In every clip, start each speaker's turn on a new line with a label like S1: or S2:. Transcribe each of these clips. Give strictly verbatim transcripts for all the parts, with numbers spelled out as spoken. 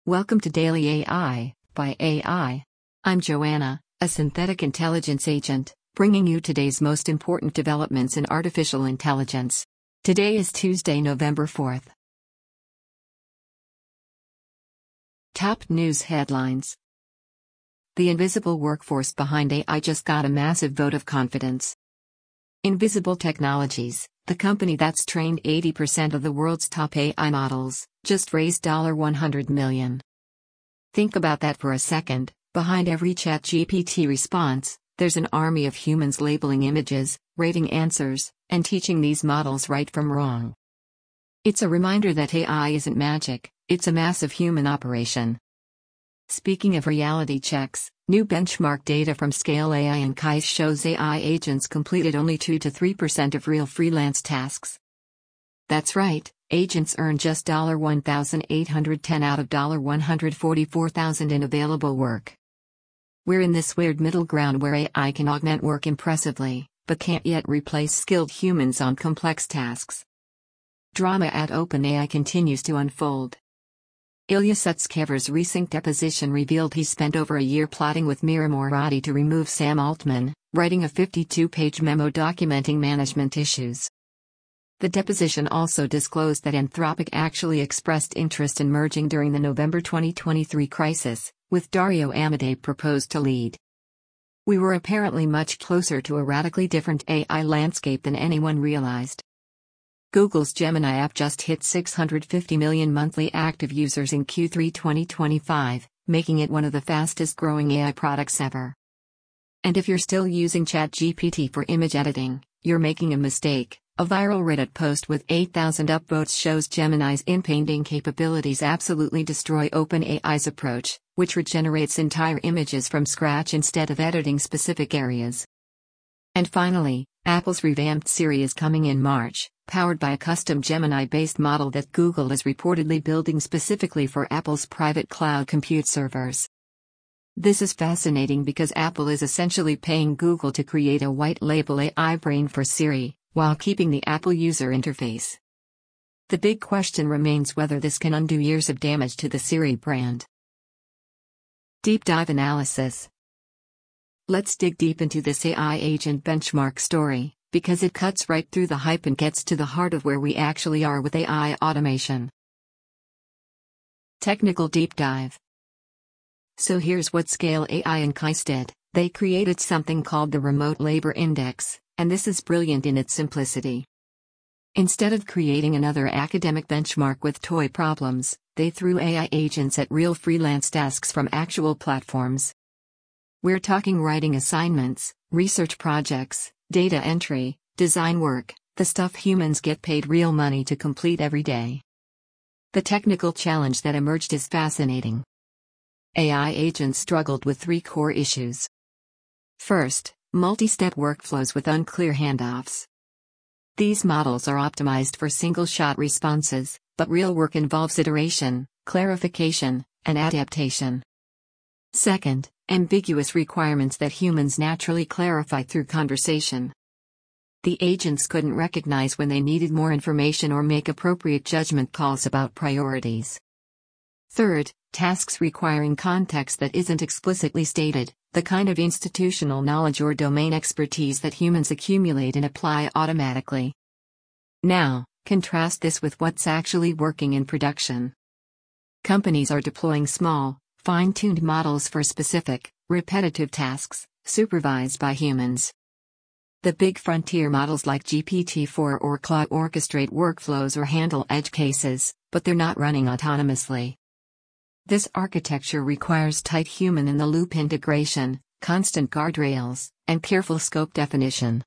S1: Welcome to Daily A I by A I. I'm Joanna, a synthetic intelligence agent, bringing you today's most important developments in artificial intelligence. Today is Tuesday, November fourth. Top news headlines. The invisible workforce behind A I just got a massive vote of confidence. Invisible Technologies, the company that's trained eighty percent of the world's top A I models, just raised one hundred million dollars. Think about that for a second. Behind every ChatGPT response, there's an army of humans labeling images, rating answers, and teaching these models right from wrong. It's a reminder that A I isn't magic, it's a massive human operation. Speaking of reality checks, new benchmark data from Scale A I and K A I S shows A I agents completed only two to three percent of real freelance tasks. That's right, agents earned just one thousand eight hundred ten out of one hundred forty-four thousand in available work. We're in this weird middle ground where A I can augment work impressively, but can't yet replace skilled humans on complex tasks. Drama at OpenAI continues to unfold. Ilya Sutskever's recent deposition revealed he spent over a year plotting with Mira Murati to remove Sam Altman, writing a fifty-two page memo documenting management issues. The deposition also disclosed that Anthropic actually expressed interest in merging during the November twenty twenty-three crisis, with Dario Amodei proposed to lead. We were apparently much closer to a radically different A I landscape than anyone realized. Google's Gemini app just hit six hundred fifty million monthly active users in Q three twenty twenty-five, making it one of the fastest growing A I products ever. And if you're still using ChatGPT for image editing, you're making a mistake. A viral Reddit post with eight thousand upvotes shows Gemini's in-painting capabilities absolutely destroy OpenAI's approach, which regenerates entire images from scratch instead of editing specific areas. And finally, Apple's revamped Siri is coming in March, powered by a custom Gemini-based model that Google is reportedly building specifically for Apple's private cloud compute servers. This is fascinating because Apple is essentially paying Google to create a white-label A I brain for Siri, while keeping the Apple user interface. The big question remains whether this can undo years of damage to the Siri brand. Deep dive analysis. Let's dig deep into this A I agent benchmark story, because it cuts right through the hype and gets to the heart of where we actually are with A I automation. Technical deep dive. So here's what Scale A I and K A I S did. They created something called the Remote Labor Index, and this is brilliant in its simplicity. Instead of creating another academic benchmark with toy problems, they threw A I agents at real freelance tasks from actual platforms. We're talking writing assignments, research projects, data entry, design work, the stuff humans get paid real money to complete every day. The technical challenge that emerged is fascinating. A I agents struggled with three core issues. First, multi-step workflows with unclear handoffs. These models are optimized for single-shot responses, but real work involves iteration, clarification, and adaptation. Second, ambiguous requirements that humans naturally clarify through conversation. The agents couldn't recognize when they needed more information or make appropriate judgment calls about priorities. Third, tasks requiring context that isn't explicitly stated, the kind of institutional knowledge or domain expertise that humans accumulate and apply automatically. Now, contrast this with what's actually working in production. Companies are deploying small, fine-tuned models for specific, repetitive tasks, supervised by humans. The big frontier models like G P T four or Claude orchestrate workflows or handle edge cases, but they're not running autonomously. This architecture requires tight human-in-the-loop integration, constant guardrails, and careful scope definition.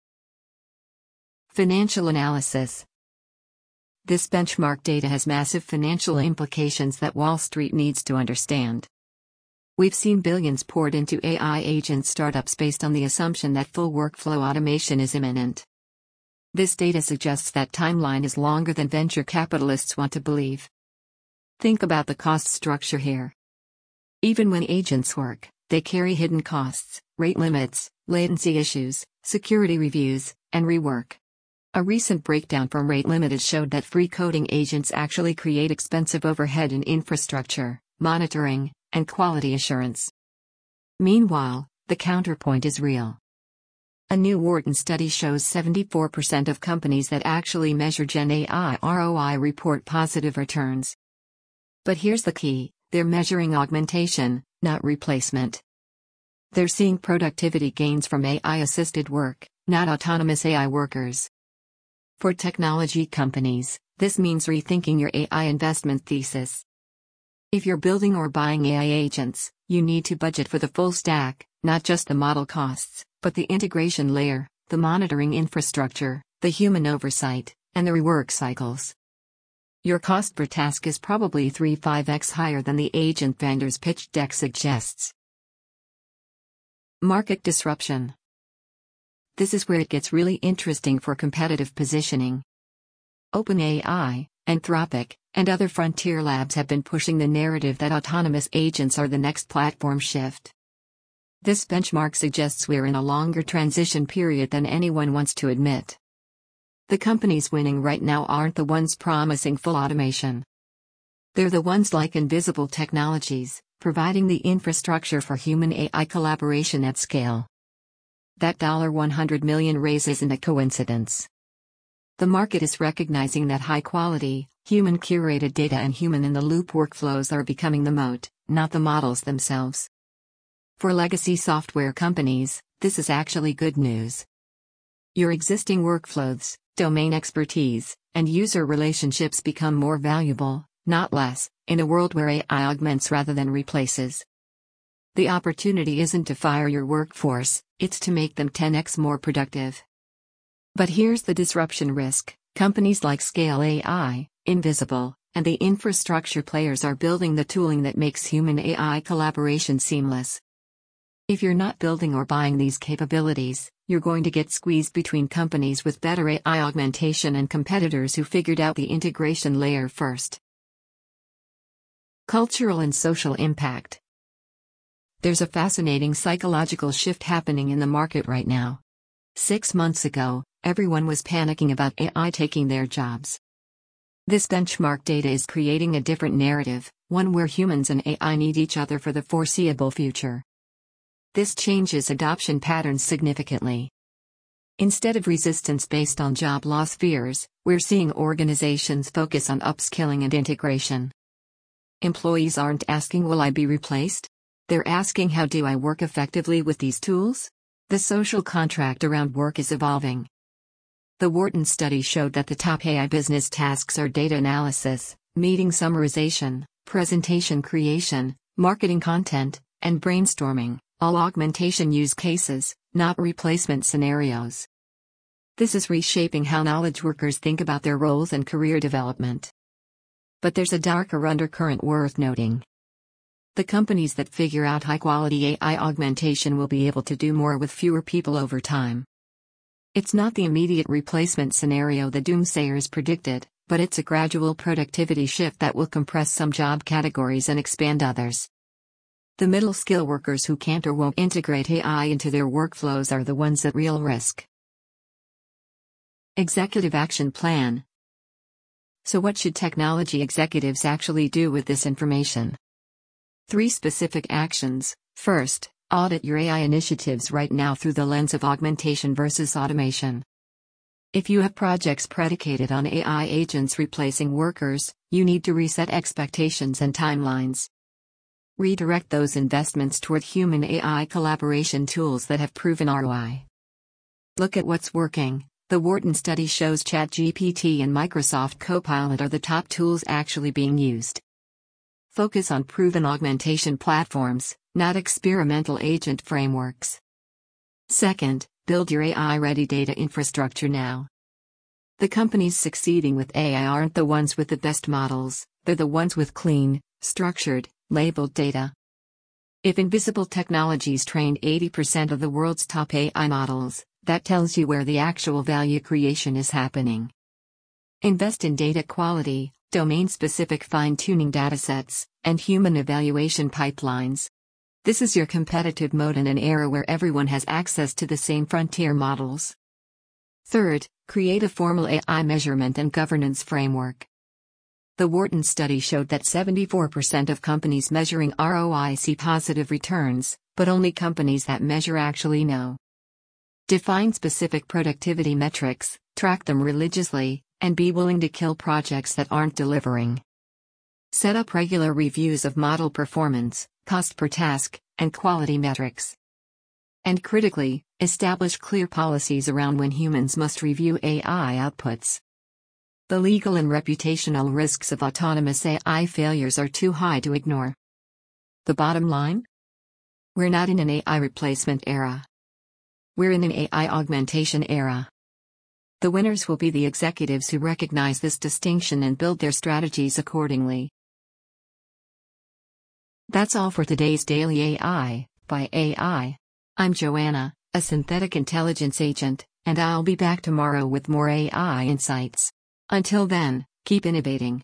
S1: Financial analysis. This benchmark data has massive financial implications that Wall Street needs to understand. We've seen billions poured into A I agent startups based on the assumption that full workflow automation is imminent. This data suggests that timeline is longer than venture capitalists want to believe. Think about the cost structure here. Even when agents work, they carry hidden costs, rate limits, latency issues, security reviews, and rework. A recent breakdown from Rate Limited showed that free coding agents actually create expensive overhead in infrastructure, monitoring, and quality assurance. Meanwhile, the counterpoint is real. A new Wharton study shows seventy-four percent of companies that actually measure Gen A I R O I report positive returns. But here's the key, they're measuring augmentation, not replacement. They're seeing productivity gains from A I-assisted work, not autonomous A I workers. For technology companies, this means rethinking your A I investment thesis. If you're building or buying A I agents, you need to budget for the full stack, not just the model costs, but the integration layer, the monitoring infrastructure, the human oversight, and the rework cycles. Your cost per task is probably three to five x higher than the agent vendor's pitch deck suggests. Market disruption. This is where it gets really interesting for competitive positioning. OpenAI, Anthropic, and other frontier labs have been pushing the narrative that autonomous agents are the next platform shift. This benchmark suggests we're in a longer transition period than anyone wants to admit. The companies winning right now aren't the ones promising full automation. They're the ones like Invisible Technologies, providing the infrastructure for human A I collaboration at scale. That one hundred million dollars raise isn't a coincidence. The market is recognizing that high-quality, human-curated data and human-in-the-loop workflows are becoming the moat, not the models themselves. For legacy software companies, this is actually good news. Your existing workflows, domain expertise, and user relationships become more valuable, not less, in a world where A I augments rather than replaces. The opportunity isn't to fire your workforce, it's to make them ten x more productive. But here's the disruption risk. Companies like Scale A I, Invisible, and the infrastructure players are building the tooling that makes human A I collaboration seamless. If you're not building or buying these capabilities, you're going to get squeezed between companies with better A I augmentation and competitors who figured out the integration layer first. Cultural and social impact. There's a fascinating psychological shift happening in the market right now. Six months ago, everyone was panicking about A I taking their jobs. This benchmark data is creating a different narrative, one where humans and A I need each other for the foreseeable future. This changes adoption patterns significantly. Instead of resistance based on job loss fears, we're seeing organizations focus on upskilling and integration. Employees aren't asking, "Will I be replaced?" They're asking, "How do I work effectively with these tools?" The social contract around work is evolving. The Wharton study showed that the top A I business tasks are data analysis, meeting summarization, presentation creation, marketing content, and brainstorming, all augmentation use cases, not replacement scenarios. This is reshaping how knowledge workers think about their roles and career development. But there's a darker undercurrent worth noting. The companies that figure out high-quality A I augmentation will be able to do more with fewer people over time. It's not the immediate replacement scenario the doomsayers predicted, but it's a gradual productivity shift that will compress some job categories and expand others. The middle-skill workers who can't or won't integrate A I into their workflows are the ones at real risk. Executive Action Plan. So what should technology executives actually do with this information? Three specific actions. First, audit your A I initiatives right now through the lens of augmentation versus automation. If you have projects predicated on A I agents replacing workers, you need to reset expectations and timelines. Redirect those investments toward human A I collaboration tools that have proven R O I. Look at what's working. The Wharton study shows ChatGPT and Microsoft Copilot are the top tools actually being used. Focus on proven augmentation platforms, not experimental agent frameworks. Second, build your A I-ready data infrastructure now. The companies succeeding with A I aren't the ones with the best models, they're the ones with clean, structured, labeled data. If Invisible Technologies trained eighty percent of the world's top A I models, that tells you where the actual value creation is happening. Invest in data quality, domain-specific fine-tuning datasets, and human evaluation pipelines. This is your competitive moat in an era where everyone has access to the same frontier models. Third, create a formal A I measurement and governance framework. The Wharton study showed that seventy-four percent of companies measuring R O I see positive returns, but only companies that measure actually know. Define specific productivity metrics, track them religiously, and be willing to kill projects that aren't delivering. Set up regular reviews of model performance, cost per task, and quality metrics. And critically, establish clear policies around when humans must review A I outputs. The legal and reputational risks of autonomous A I failures are too high to ignore. The bottom line? We're not in an A I replacement era. We're in an A I augmentation era. The winners will be the executives who recognize this distinction and build their strategies accordingly. That's all for today's Daily A I by A I. I'm Joanna, a synthetic intelligence agent, and I'll be back tomorrow with more A I insights. Until then, keep innovating.